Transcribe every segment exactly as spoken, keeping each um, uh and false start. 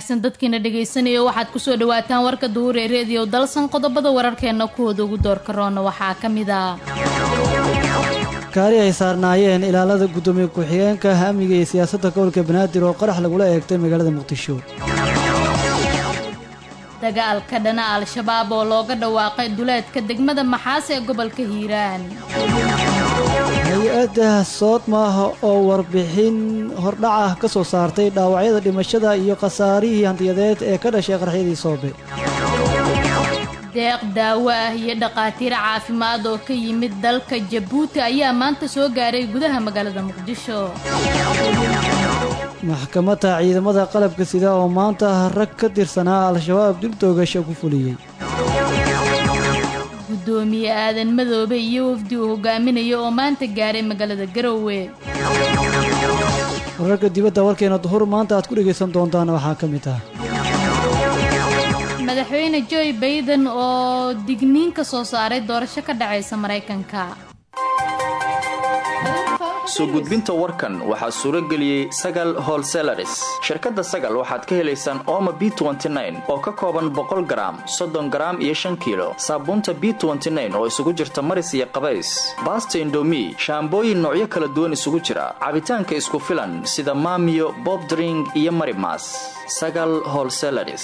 wanaagsan dadkiina dhageysanayo waxaad ku soo dhawaataan warka duhur ee radio dalsan qodobada wararkeena kuwooda ugu doorka roona waxaa ka mid ah kaari ay saarnaayeen ilaalada gudoomiye ku-xigeenka amniga iyo siyaasadda gobolka banaadir oo qarax lagula eegtay magaalada muqdisho dagaalka dhana al-shabaab oo looga dhawaaqay duleedka degmada maxaas ee gobolka hiiraan hay-adda soodmaaha oo warbixin hordhaca ka soo saartay dhaawacyada dhimashada iyo khasaarihii hantiyadeed ee ka dhashay qaraxyadii soobe deeq daawo ah iyo dhaqaatiir caafimaad oo ka yimid dalka jabuuti ayaa maanta soo gaaray gudaha magaalada muqdisho maxkamadda ciidamada qalabka sida oo maanta rag ka tirsanaa al-shabaab dil toogasho ku fuliyey gudoomiye aadan madoobe iyo wafdi uu hogaaminayo oo maanta gaaray magaalada garowe wararka dibadda warkeena duhur maanta aad ku dhegaysan doontaan waxaa ka mid ah madaxweyne joe baiden oo digniin ka soo saaray doorasho ka dhacaysa maraykanka soo gudbinta warkan waxaa suuro geliyey sagal holselaris shirkadda sagal waxaad ka helaysaan ooma b oo ka kooban boqol garaam soddon garaam iyo shan kiilo saabuunta b oo isugu jirta maris iyo qabays baasta indomi shaambooyin noocyo kala duwan isugu jira cabitaanka isku filan sida maamiyo bobdring iyo marimas sagal holselaris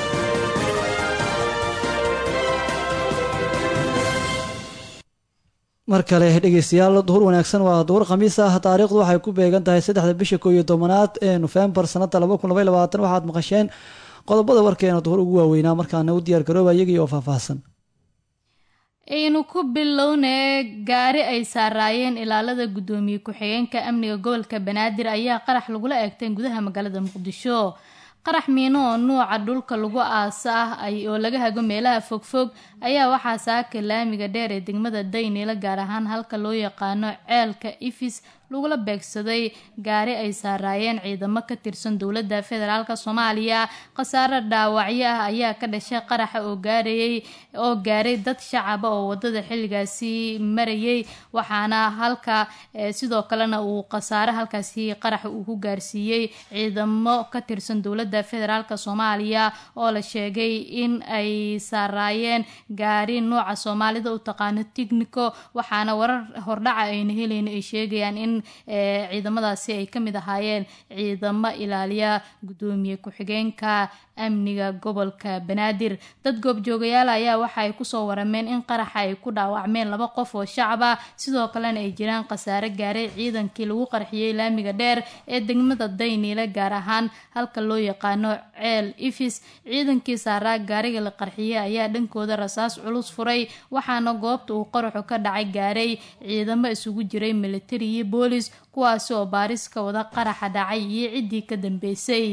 mar kale dhegeystayaal duhur wanaagsan waa duhur khamiis ah taariikhdu waxay ku beegan tahay saddexda bisha koob iyo tobanaad ee nofembar sanada laba kun laba iyo labaatan waxaad maqasheen qodobada warkeena duhur ugu waaweynaa markaana u diyaar garooba iyagii oo faahfaahsan aynu ku bilownee gaari ay saaraayeen ilaalada gudoomiye ku-xigeenka amniga gobolka banaadir ayaa qarax lagula eegtay gudaha magaalada muqdisho qarax miino oo nuuca dhulka lagu aasa ah oo laga hago meelaha fogfog ayaa waxaa saaka laamiga dheer ee degmada daynila gaar ahaan halka loo yaqaano ceelka ifis lagula beegsaday gaari ay saaraayeen ciidamo ka tirsan dowladda federaalk soomaaliya khasaare dhaawacyo ah ayaa ka dhashay qaraxa oo gaarayay oo gaaray dad shacaba oo wadada xilligaasi marayay waxaana halka sidoo kalena uu khasaare halkaasi qaraxa uu ku gaarsiiyey ciidamo ka tirsan dowladda federaalk soomaaliya oo la sheegay in ay saaraayeen gaari nooca soomaalida u taqaano tignico waxaana warar hordhaca ayna helayn ay sheegayaan in ciidamadaasi ay kamid ahaayeen ciidamo ilaaliya gudoomiye ku-xigeenka amniga gobolka banaadir dad goobjoogayaal ayaa waxa ay kusoo warameen in qaraxa ay ku dhaawacmeen laba qof oo shacab ah sidoo kalena ay jiraan khasaare gaaray ciidankii lagu qarxiyey laamiga dheer ee degmada dayniile gaar ahaan halka loo yaqaano ceel ifis ciidankii saaraa gaariga la qarxiyey ayaa dhankooda rasaas culus furay waxaana goobta uu qaraxu ka dhacay gaaray ciidamo isugu jiray militari iyo boolis kuwaasi oo baaris ka wada qaraxa dhacay iyo ciddii ka dambeysay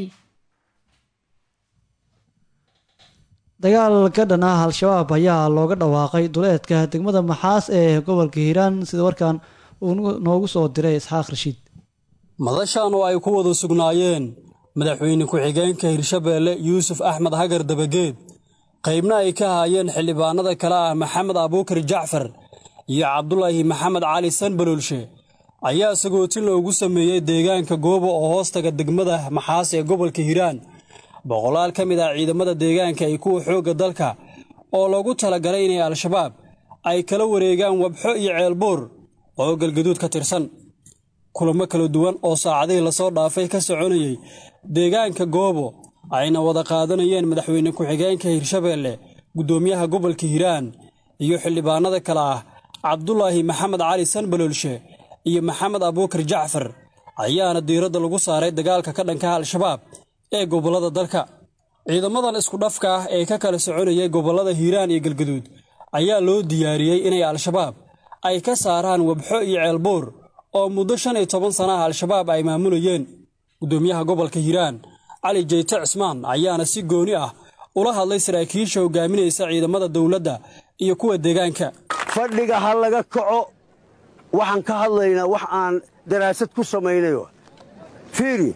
dagaal ka dhan ah al-shabaab ayaa looga dhawaaqay duleedka degmada maxaas ee gobolka hiiraan sida warkan uu noogu soo diray isxaaq rashiid madashan oo ay ku wada sugnaayeen madaxweyne ku-xigeenka hirshabeelle yuusuf axmed hagar dabageed qaybna ay ka haayeen xildhibaanada kale ah maxamed abuukar jacfar iyo cabdulaahi maxamed cali sanbalolshe ayaa sagootin loogu sameeyey deegaanka goobo oo hoostaga degmada maxaas ee gobolka hiiraan boqolaal ka mid ah ciidamada deegaanka iyo kuwa xoogga dalka oo loogu talagalay inay al-shabaab ay kala wareegaan wabxo iyo ceelbuur oo galgaduud ka tirsan kulamo kala duwan oo saacadihii lasoo dhaafay ka soconayay deegaanka goobo ayna wada qaadanayeen madaxweyne ku-xigeenka hirshabeelle gudoomiyaha gobolka hiiraan iyo xildhibaanada kale ah cabdulaahi maxamed cali sanbalolshe iyo maxamed abuukar jacfar ayaana diiradda lagu saaray dagaalka ka dhanka al-shabaab ee gobollada dalka ciidamadan isku dhafka ah ee ka kala soconayay gobollada hiiraan iyo galgaduud ayaa loo diyaariyey inay al-shabaab ay ka saaraan wabxo iyo ceelbuur oo muddo shan iyo toban sana ah al-shabaab ay maamulayeen gudoomiyaha gobolka hiiraan cali jeyte cismaan ayaana si gooni ah ula hadlay saraakiisha hogaaminaysa ciidamada dowladda iyo kuwa deegaanka fadhiga ha laga kaco waxaan ka hadlaynaa wax aan daraasad ku samaynayo fiiri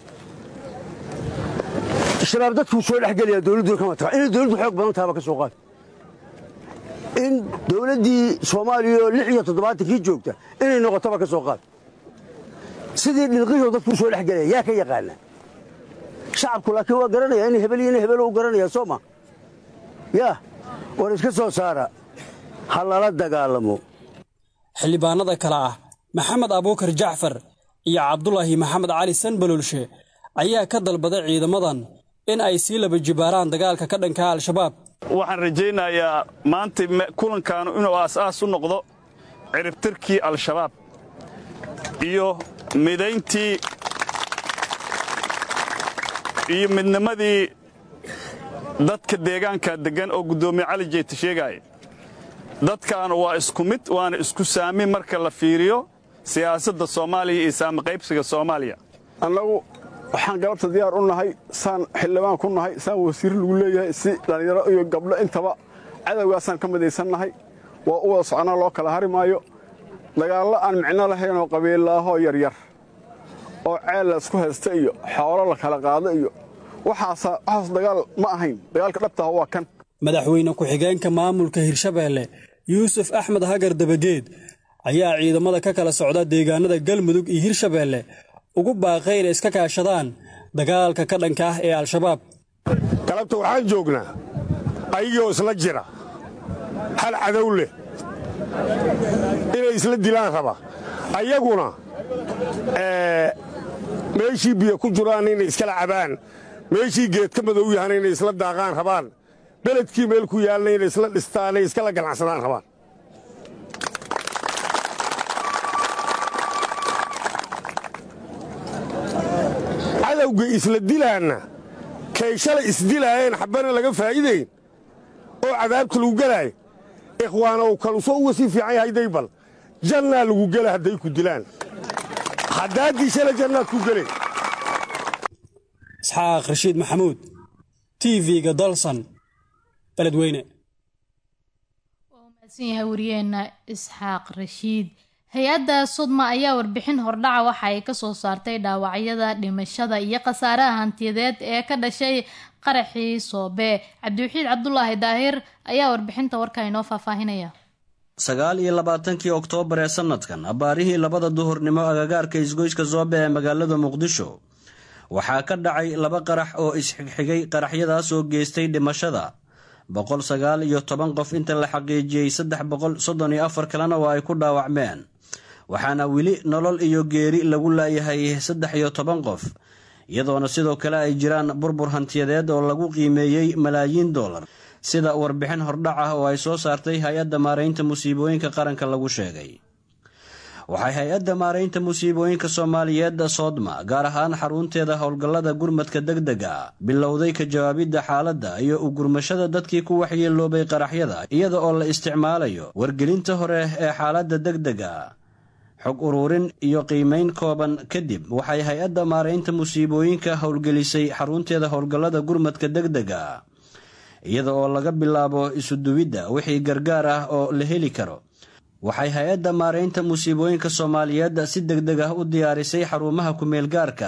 shabaab dadkuu soo dhexgelaya dowladdu kama taga inay dowladdu xoog badan taaba ka soo qaad in dowladdii soomaaliya lix iyo toddobaatankii joogta inay noqotaba ka soo qaad sidii dhilqihii dadkuu soo dhexgelaya yaa ka yaqaana shacabku laakiin waa garanaya in hebel iyo in hebel uu garanaya soo ma yaa war iska soo saara ha lala dagaalamo xildhibaanada kale ah maxamed abuukar jacfar iyo cabdulaahi maxamed cali sanbalolshe ayaa ka dalbaday ciidamadan in ay sii laba jibaaraan dagaalka ka dhanka al-shabaab waxaan rajaynayaa maanta kulankaanu inuu aas-aas u noqdo ciribtirkii al-shabaab iyo midayntii iyo midnimadii dadka deegaanka deggan oo guddoomiye cali jeyti sheegaya dadkaanu waa isku mid waana isku saami marka la fiiriyo siyaasadda soomaaliya iyo saami qaybsiga soomaaliya annagu waxaan galabta diyaar u nahay saan xildhibaan ku nahay saan wasiir lagu leeyahay si dhallinyaro iyo gabdho intaba cadowgaasaan ka midaysannahay waa u wada soconaa loo kala hari maayo dagaallo aan micno lahayn oo qabiilaahoo yaryar oo ceel la isku haysta iyo xoolo la kala qaado iyo waxaas dagaal ma ahayn dagaalka dhabtaha waa kan madaxweyne ku-xigeenka maamulka hirshabeelle yuusuf axmed hagar dabageed ayaa ciidamada ka kala socda deegaanada galmudug iyo hirshabeelle ugu baaqay inay iska kaashadaan dagaalka ka dhanka ah ee al-shabaab galabta waxaan joognaa ayagoo isla jira hal cadow leh inay isla dilaan raba ayaguna meeshii biyo ku jiraan inay iskala cabaan meeshii geed ka madow yahana inay isla daaqaan rabaan beledkii meel ku yaalna inay isla dhistaanay iskala ganacsadaan rabaan cadowga isla dilaanna kay shalay isdilaayeen xabbana laga faa'iidayn oo cadaabta lagu gelaayo ikhwaanow kalusoo uga sii fiican yahay daybal jannaa lagu gela hadday ku dilaan haddaaddii shalay jannaad ku geleen isxaaq rashiid maxamuud t v-ga dalsan beledweyne waa mahadsan yahay wariyeenna isxaaq rashiid hay-adda sudma ayaa warbixin hordhaca waxa ay ka soo saartay dhaawacyada dhimashada iyo khasaaraha hantiyadeed ee ka dhashay qaraxii soobe cabdiwaxiid cabdulaahi daahir ayaa warbixinta warka inoo faahfaahinaya sagaal iyo labaatankii oktoobar ee sanadkan abaarihii labada duhurnimo agagaarka isgoyska soobe ee magaalada muqdisho waxaa ka dhacay laba qarax oo isxigxigay qaraxyadaas oo geystay dhimashada boqol sagaal iyo toban qof inta la xaqiijiyey saddex boqol soddon iyo afar kalena oo ay ku dhaawacmeen waxaana weli nolol iyo geeri lagu laayahay saddex iyo toban qof iyadoona sidoo kale ay jiraan burbur hantiyadeed oo lagu qiimeeyey malaayiin dollar sida warbixin hordhac ah oo ay soo saartay hay-adda maaraynta musiibooyinka qaranka lagu sheegay waxay hay-adda maaraynta musiibooyinka soomaaliyeed soodma gaar ahaan xarunteeda howlgallada gurmadka degdega bilowday ka jawaabidda xaaladda iyo u gurmashada dadkii ku waxyeeloobay qaraxyada iyada oo la isticmaalayo wargelinta hore ee xaaladda degdega xog ururin iyo qiimayn kooban kadib waxay hay-adda maaraynta musiibooyinka howlgelisay xarunteeda howlgallada gurmadka degdega iyada oo laga bilaabo isuduwidda wixii gargaar ah oo la heli karo waxay hay-adda maaraynta musiibooyinka soomaaliyeed si degdeg ah u diyaarisay xarumaha ku-meelgaarka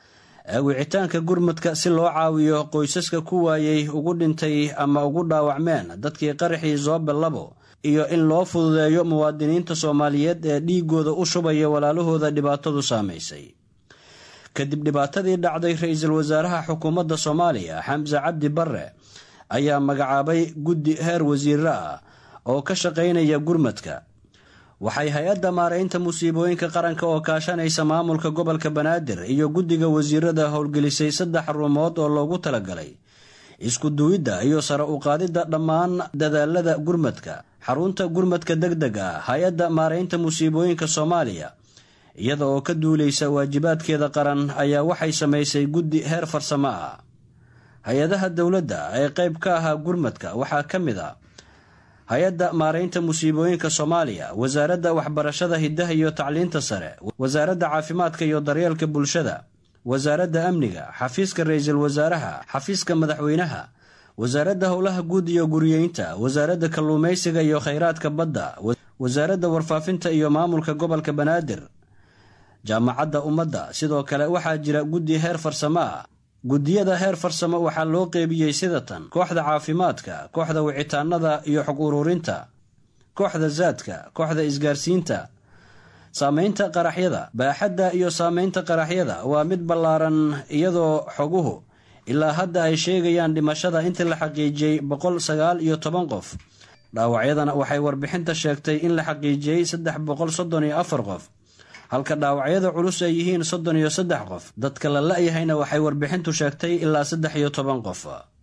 ee wicitaanka gurmadka si loo caawiyo qoysaska ku waayey ugu dhintay ama ugu dhaawacmeen dadkii qaraxii soobe labo iyo in loo fududeeyo muwaadiniinta soomaaliyeed ee dhiigooda u shubaya walaalahooda dhibaatadu saamaysay kadib dhibaatadii dhacday ra-iisul wasaaraha xukuumadda soomaaliya xamse cabdi barre ayaa magacaabay guddi heer wasiire ah oo ka shaqaynaya gurmadka waxay hay-adda maaraynta musiibooyinka qaranka oo kaashanaysa maamulka gobolka banaadir iyo guddiga wasiirada howlgelisay saddex xarumood oo loogu talagalay isku duwidda iyo sare u qaadidda dhammaan dadaalada gurmadka xarunta gurmadka degdega hay-adda maaraynta musiibooyinka soomaaliya iyada oo ka duulaysa waajibaadkeeda qaran ayaa waxay samaysay guddi heer farsamo ah hay-adaha dowladda ee qayb ka ahaa gurmadka waxaa ka mid a hay-adda maaraynta musiibooyinka soomaaliya wasaaradda waxbarashada hiddaha iyo tacliinta sare wasaaradda caafimaadka iyo daryeelka bulshada wasaaradda amniga xafiiska ra-iisul wasaaraha xafiiska madaxweynaha wasaaradda howlaha guud iyo guriyeynta wasaaradda kalluumaysiga iyo khayraadka badda wasaaradda warfaafinta iyo maamulka gobolka banaadir jaamacadda ummadda sidoo kale waxaa jira guddi heer farsamo ah guddiyada heer farsamo waxaa loo qeybiyey sida tan kooxda caafimaadka kooxda wicitaanada iyo xog ururinta kooxda zaadka kooxda isgaarsiinta saamaynta qaraxyada baaxadda iyo saamaynta qaraxyada waa mid ballaaran iyadoo xoguhu ilaa hadda ay sheegayaan dhimashada intii la xaqiijiyey boqol sagaal iyo toban qof. dhaawacyadana waxay warbixinta sheegtay in la xaqiijiyey saddex boqol soddon iyo afar qof, halka dhaawacyada culus ay yihiin soddon iyo saddex qof. dadka la la-yahayna waxay warbixintu sheegtay ilaa saddex iyo toban qof.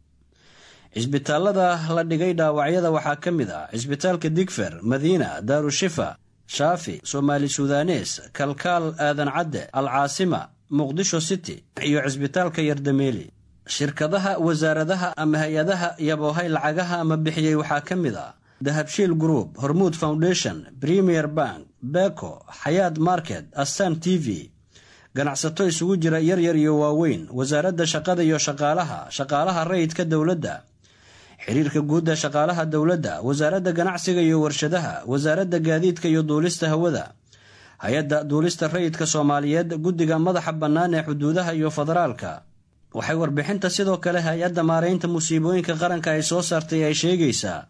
cisbitaalada la dhigay dhaawacyada waxaa ka mid ah cisbitaalka digfer, madiina, daarushifa, shaafi, soomaali sudanes, kalkaal, aadan cadde, alcaasima, muqdisho city iyo cisbitaalka yardameeli. shirkadaha, wasaaradaha ama hay-adaha yaboohay lacagaha ama bixiyey waxaa ka mid ah dahabshiil group, hormuud foundation, premier bank, beko, xayaad market, astan t v. ganacsato isugu jira yaryar iyo waaweyn, wasaaradda shaqada iyo shaqaalaha, shaqaalaha rayidka dowladda, xiriirka guudda shaqaalaha dowladda, wasaaradda ganacsiga iyo warshadaha, wasaaradda gaadiidka iyo duulista hawada, hay-adda duulista rayidka soomaaliyeed, guddiga madaxa bannaan ee xuduudaha iyo federaalka. waxay warbixinta sidoo kale hay-adda maaraynta musiibooyinka qaranka ay soo saartay ay sheegaysaa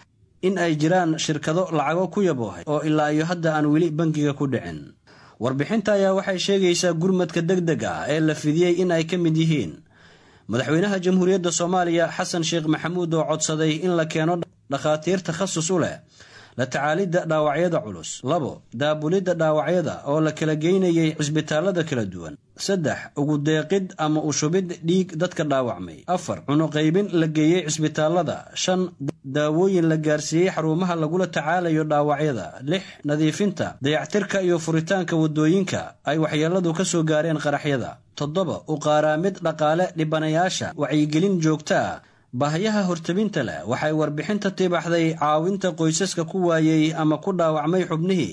in ay jiraan shirkado lacago ku yaboohay oo ilaa iyo hadda aan weli bangiga ku dhicin. warbixinta ayaa waxay sheegaysaa gurmadka deg deg ah ee la fidiyey in ay ka mid yihiin madaxweynaha jamhuuriyadda soomaaliya xasan sheekh maxamuud oo codsaday in la keeno dhakhaatiir takhasus u leh la tacaalidda dhaawacyada culus. labo daabulidda dhaawacyada oo la kala geynayay cisbitaalada kala duwan. saddex ugu deeqid ama ushubid dhiig dadka dhaawacmay. afar cunuqaybin la geeyey cisbitaalada. shan daawooyin la gaarsiiyey xarumaha lagula tacaalayo dhaawacyada. lix nadiifinta, dayactirka iyo furitaanka wadooyinka ay waxyeeladu ka soo gaareen qaraxyada. toddoba u qaaraamid dhaqaale dhibanayaasha, wacyigelin joogta ah. baahiyaha hortabinta leh waxay warbixinta tibaxday caawinta qoysaska ku waayey ama ku dhaawacmay xubnihii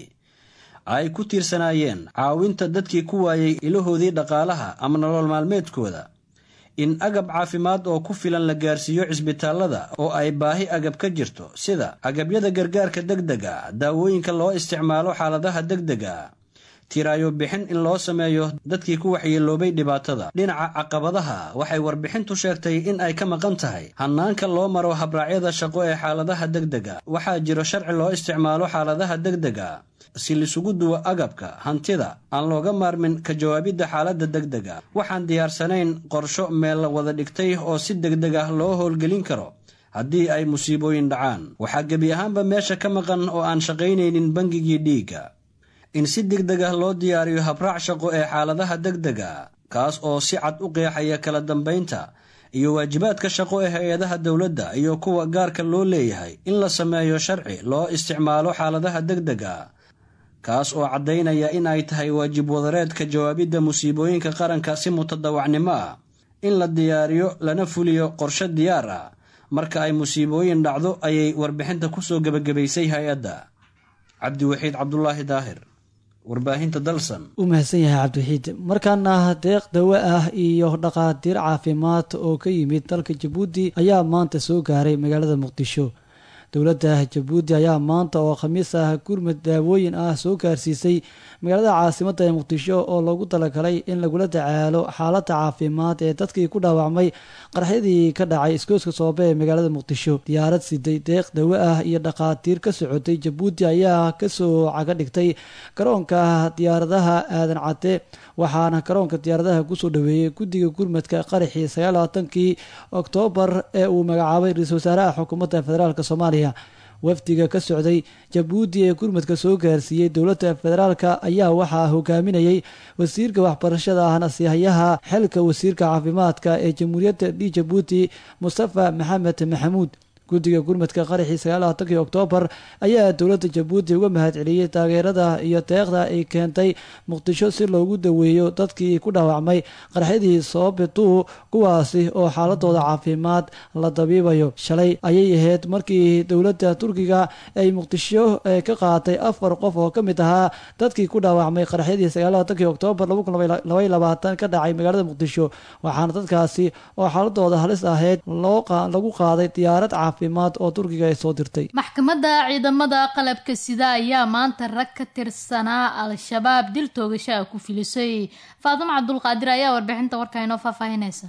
ay ku tiirsanaayeen, caawinta dadkii ku waayey ilahoodii dhaqaalaha ama nolol maalmeedkooda, in agab caafimaad oo ku filan la gaarsiiyo cisbitaalada oo ay baahi agab ka jirto, sida agabyada gargaarka degdega, daawooyinka loo isticmaalo xaaladaha degdega, tiraayo bixin in loo sameeyo dadkii ku waxyeeloobay dhibaatada. dhinaca caqabadaha waxay warbixintu sheegtay in ay ka maqan tahay hanaanka loo maro habraacyada shaqo ee xaaladaha degdega. waxaa jiro sharci loo isticmaalo xaaladaha degdega si lisugu duwo agabka hantida aan looga maarmin ka jawaabidda xaaladda degdega. waxaan diyaarsanayn qorsho meel la wada dhigtay oo si degdeg ah loo howlgelin karo haddii ay musiibooyin dhacaan. waxaa gebi ahaanba meesha ka maqan oo aan shaqaynaynin bangigii dhiigga. in si degdeg ah loo diyaariyo habraac shaqo ee xaaladaha degdega, kaas oo si cad u qeexaya kala dambaynta iyo waajibaadka shaqo ee hay-adaha dowladda iyo kuwa gaarka loo leeyahay. in la sameeyo sharci loo isticmaalo xaaladaha degdega, kaas oo caddaynaya in ay tahay waajib wadareedka jawaabidda musiibooyinka qaranka si mutadawacnimo ah. in la diyaariyo lana fuliyo qorshe diyaar ah marka ay musiibooyin dhacdo, ayay warbixinta kusoo gebagabaysay hay-adda. cabdiwaxiid cabdulaahi daahir, warbaahinta dalsan. u mahadsan yahay cabdiwaxiid. markaana deeq dawo ah iyo dhaqaatiir caafimaad oo ka yimid dalka jabuuti ayaa maanta soo gaaray magaalada muqdisho. dowladda jabuuti ayaa maanta oo khamiis ah gurmad daawooyin ah soo gaarsiisay magaalada caasimadda ee muqdisho oo loogu talagalay in lagula tacaalo xaaladda caafimaad ee dadkii ku dhaawacmay qaraxyadii ka dhacay iskooska soobe ee magaalada muqdisho. diyaarad siday deeq dawo ah iyo dhaqaatiir ka socotay jabuuti ayaa kasoo caga dhigtay garoonka diyaaradaha aadan cadde, waxaana garoonka diyaaradaha kusoo dhaweeyey guddiga gurmadka qaraxii sagaal labaatankii oktoobar ee uu magacaabay ra-iisul wasaaraha xukuumadda federaalk soomaaliya. wafdiga ka socday jabuuti ee gurmadka soo gaarsiiyey dowladda federaalka ayaa waxaa hogaaminayay wasiirka waxbarashada ahna sihayaha xilka wasiirka caafimaadka ee jamhuuriyadda d jabuuti mustafa maxamed maxamuud. guddiga gurmadka qaraxii sagaal labaatankii oktoobar ayaa dowladda jabuuti uga mahad celiyey taageerada iyo deeqda ay keentay muqdisho si loogu daweeyo dadkii ku dhaawacmay qaraxyadii soobetuu, kuwaasi oo xaaladooda caafimaad la dabiibayo. shalay ayay ahayd markii dowladda turkiga ay muqdisho ka qaatay afar qof oo ka mid ahaa dadkii ku dhaawacmay qaraxyadii sagaal labaatankii oktoobar laba kun labaiyo labaatan ka dhacay magaalada muqdisho, waxaana dadkaasi oo xaaladooda halis ahayd lagu qaaday diyaarad oo turkiga ay soo dirtay. maxkamadda ciidamada qalabka sida ayaa maanta rag ka tirsanaa al-shabaab dil toogashaa ku filisay. faadimo cabdulqaadir ayaa warbixinta warka inoo faahfaahinaysa.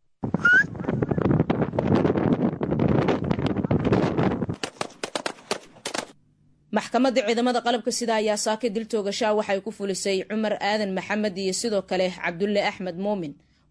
maxkamadda ciidamada qalabka sida ayaa saaka dil toogashaa waxay ku fulisay cumar aadan maxamed iyo sidoo kale cabdulle axmed muumin.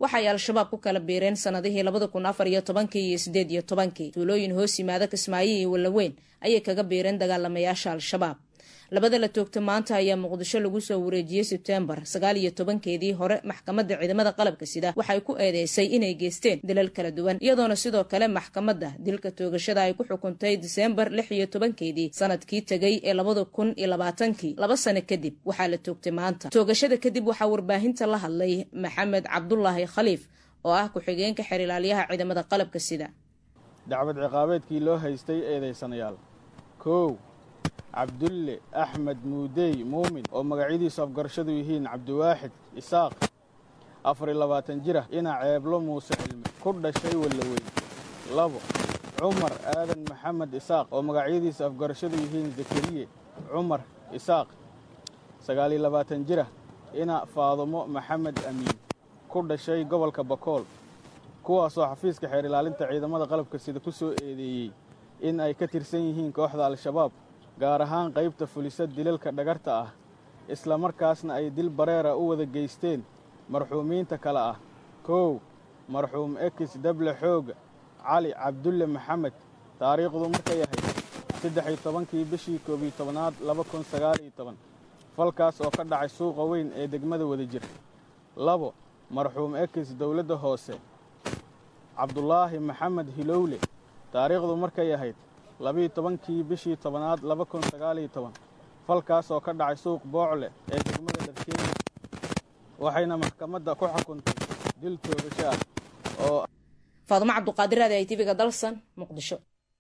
waxay al-shabaab ku kala biireen sanadihii labada kun afar iyo tobankii iyo sideed iyo tobankii tuulooyin hoos yimaada kismaayo iyo wallaweyn ayay kaga biireen dagaalamayaasha al-shabaab. labada la toogta maanta ayaa muqdisho lagu soo wareejiyey sebtembar sagaal iyo tobankeedii hore. maxkamadda ciidamada qalabka sida waxay ku eedeysay inay geysteen dilal kala duwan, iyadoona sidoo kale maxkamadda dilka toogashada ay ku xukuntay diseembar lix iyo tobankeedii sanadkii tegay ee labada kun iyo labaatankii. laba sano kadib waxaa la toogtay maanta. toogashada kadib waxaa warbaahinta la hadlay maxamed cabdulaahi khaliif oo ah ku-xigeenka xeer ilaaliyaha ciidamada qalabka sida. dacwad ciqaabeedkii loo haystay eedeysanayaal: kow cabdulle axmed muudey muumin oo magacyadiisu afgarashadu yihiin cabdiwaaxid isaaq, afar iyo labaatan jir ah, ina ceeblo muuse cilmi, ku dhashay wallaweyn. labo cumar aadan maxamed isaaq oo magacyadiisu afgarashadu yihiin zakariye cumar isaaq, sagaal iyo labaatan jir ah, ina faadumo maxamed amiin, ku dhashay gobolka bakool, kuwaasoo xafiiska xeer ilaalinta ciidamada qalabka sida ku soo eedeeyey in ay ka tirsan yihiin kooxda al-shabaab, gaar ahaan qaybta fulisa dilalka dhagarta ah, isla markaasna ay dil bareera u wada geysteen marxuumiinta kale ah: kow marxuum ekis dable xooga cali cabdulle maxamed, taariikhdu markay ahayd saddex iyo tobankii bishii koob iyo tobanaad laba kun sagaal iyo toban, falkaas oo ka dhacay suuqa weyn ee degmada Wadajir. labo marxuum ekis dowladda hoose cabdulaahi maxamed hilowle, taariikhdu markay ahayd labiiyo tobankii bishii tobanaad laba kun sagaal iyo toban, falkaas oo ka dhacay suuq boocle ee degmada Dharkeeni, waxayna maxkamadda ku xukuntay dil toogasho ah. oo Faadumo Cabduqaadir raadi ay T V-ga Dalsan, Muqdisho.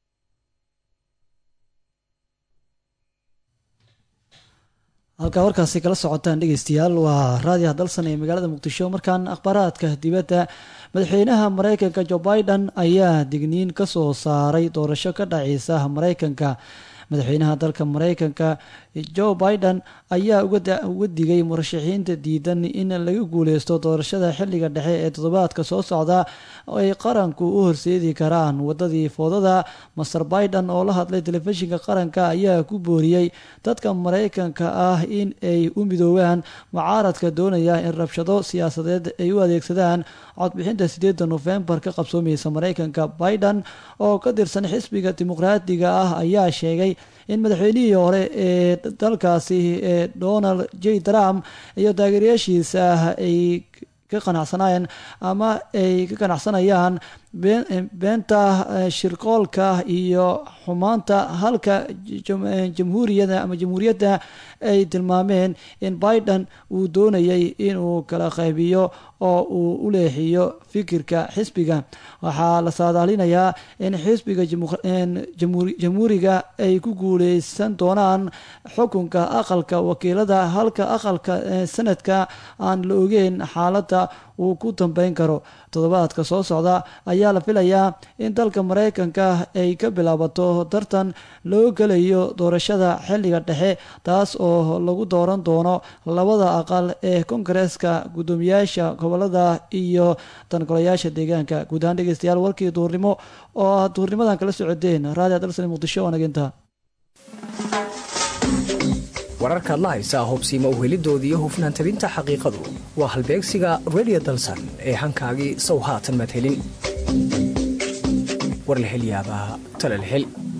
halkaa warkaasi kala socotaan dhegeystayaal waa raadiyaha Dalsan ee magaalada Muqdisho. Markaan akhbaaraadka dibadda, madaxweynaha Mareykanka Joe Biden ayaa digniin ka soo saaray doorasho ka dhacaysa Mareykanka. madaxweynaha dalka Mareykanka Joe Biden ayaa uga digay murashaxiinta diidan in laga guuleysto doorashada xilliga dhexe ee toddobaadka soo socda oo ay qaranku u horseedi karaan wadadii foodada. Master Biden oo la hadlay telefishinka qaranka ayaa ku booriyey dadka Mareykanka ah in ay u midoobaan mucaaradka doonaya in rabshado siyaasadeed ay u adeegsadaan codbixinta sideeda Novembar ka qabsoomaysa Mareykanka. Biden oo ka tirsan xisbiga dimuqraadiga ah ayaa sheegay in madaxweynihii hore ee dalkaasi ee Donald J Trump iyo taageerayaashiisa ay ka qanacsanayeen ama ay ka qanacsanayaan beenta shirqoolka iyo xumaanta, halka jamhuuriyadda ama jamhuuriyadda ay tilmaameen in Biden uu doonayay inuu kala qaybiyo oo uu u leexiyo fikirka xisbiga. waxaa la saadaalinayaa in xisbiga jamhuuriga ay ku guuleysan doonaan xukunka aqalka wakiilada, halka aqalka sanadka aan la ogeyn xaaladda uu ku dambeyn karo. toddobaadka soo socda ayaa la filayaa in dalka Mareykanka ay ka bilaabato tartan loo gelayo doorashada xilliga dhexe, taas oo lagu dooran doono labada aqal ee Koongareeska, guddoomiyaasha gobolada iyo tan-golayaasha deegaanka. guud ahaan dhegeystayaal, warkii duurnimo oo aad duurnimadan kala socodeen raadiyo Dalsan Muqdisho oo naginta wararkaad la haysaa hubsiima u helidoodii iyo hufnaan tabinta xaqiiqadu waa halbeegsiga Radio Dalsan ee hankaagii sow haatan madhelin war la hel yaabaa tala la hel